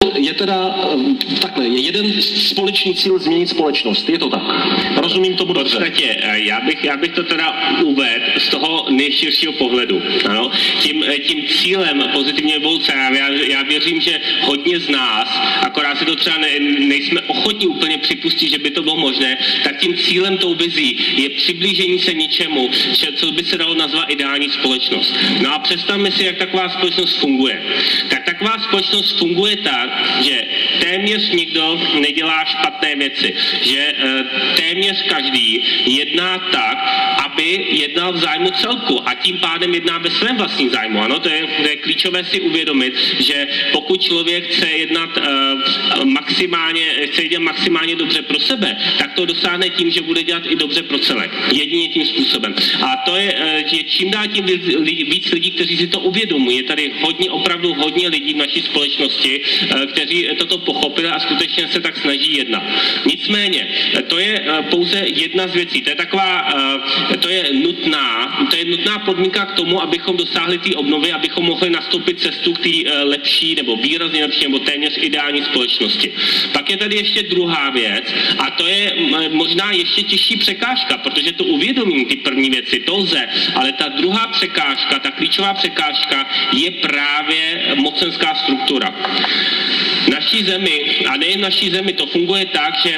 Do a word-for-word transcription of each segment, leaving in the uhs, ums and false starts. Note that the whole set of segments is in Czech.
je teda takhle, je jeden společný cíl změnit společnost, je to tak? Rozumím tomu dobře. V podstatě, já bych, já bych to teda uvedl z toho nejširšího pohledu. Ano? Tím, tím cílem pozitivní evoluce, já, já věřím, že hodně z nás, akorát si to třeba ne, nejsme ochotní úplně připustit, že by to bylo možné, tak tím cílem tou vizí je přiblížení se něčemu, co by se dalo nazvat ideální společnost. No a představme si, jak taková společnost funguje. Tak taková společnost funguje tak, že téměř nikdo nedělá špatné věci, že téměř každý jedná tak, aby jednal v zájmu celku a tím pádem jedná ve svém vlastním zájmu. Ano, to je, to je klíčové si uvědomit, že pokud člověk chce jednat uh, maximálně, chce dělat maximálně dobře pro sebe, tak to dosáhne tím, že bude dělat i dobře pro celek. Jedině tím způsobem. A to je, uh, je čím dál tím víc lidí, kteří si to uvědomují. Je tady hodně, opravdu hodně lidí v naší společnosti, uh, kteří toto pochopili a skutečně se tak snaží jednat. Nicméně, to je uh, pouze jedna z věcí. To je taková, uh, to je nutná, to je nutná podmínka k tomu, abychom dosáhli té obnovy, abychom mohli nastoupit cestu k té uh, lepší nebo výrazně lepší nebo téměř ideální společnosti. Pak je tady ještě druhá věc a to je možná ještě těžší překážka, protože to uvědomím ty první věci, to lze, ale ta druhá překážka, ta klíčová překážka je právě mocenská struktura. V naší zemi, a nejen v naší zemi, to funguje tak, že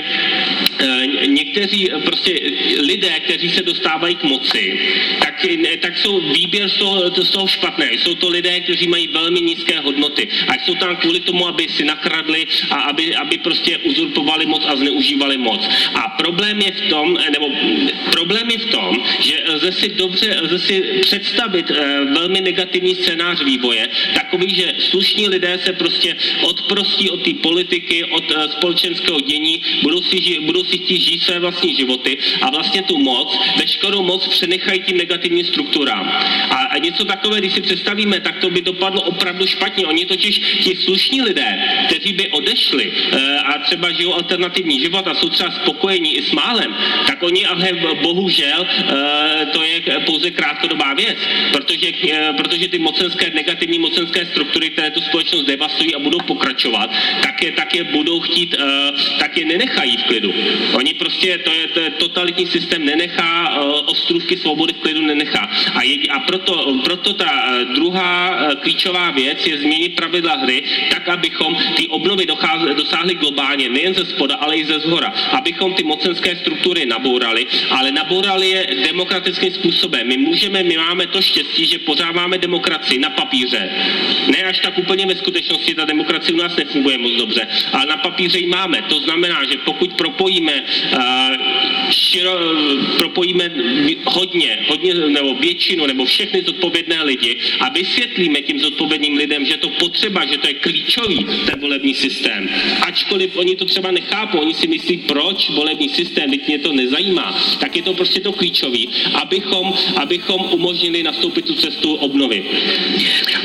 e, někteří prostě lidé, kteří se dostávají k moci, tak, tak jsou výběr z toho, z toho špatné. Jsou to lidé, kteří mají velmi nízké hodnoty a jsou tam kvůli tomu, aby si nakradli a aby, aby prostě uzurpovali moc a zneužívali moc. A problém je v tom, nebo problém je v tom, že lze si dobře, lze si představit e, velmi negativní scénář vývoje, takový, že slušní lidé se prostě odprostí od té politiky, od e, společenského dění, budou si, ži, budou si chtít žít své vlastní životy a vlastně tu moc, veškerou moc přenechají tím negativním strukturám. A, a něco takové, když si představíme, tak to by dopadlo opravdu špatně. Oni totiž ti slušní lidé, kteří by odešli e, a třeba žijou alternativní život a jsou třeba spokojení i s málem, tak oni ale bohužel e, to je pouze krátkodobá věc, protože, e, protože ty mocenské, negativní mocenské struktury, které tu společnost devastují a budou pokračovat, tak je, tak je budou chtít, uh, tak je nenechají v klidu. Oni prostě, to je, to je totalitní systém, nenechá, uh, ostrůvky svobody v klidu nenechá. A, je, a proto, proto ta uh, druhá uh, klíčová věc je změnit pravidla hry tak, abychom ty obnovy docházeli, dosáhli globálně, nejen ze spoda, ale i ze zhora. Abychom ty mocenské struktury nabourali, ale nabourali je demokratickým způsobem. My můžeme, my máme to štěstí, že pořád máme demokracii na papíře. Ne až tak úplně ve skutečnosti, ta demokracie u nás nefunguje moc dobře, ale na papíře ji máme. To znamená, že pokud propojíme, uh, širo, propojíme hodně, hodně, nebo většinu, nebo všechny zodpovědné lidi a vysvětlíme tím zodpovědným lidem, že to potřeba, že to je klíčový ten volební systém. Ačkoliv oni to třeba nechápou, oni si myslí, proč volební systém, teď mě to nezajímá, tak je to prostě to klíčový, abychom, abychom umožnili nastoupit tu cestu obnovy.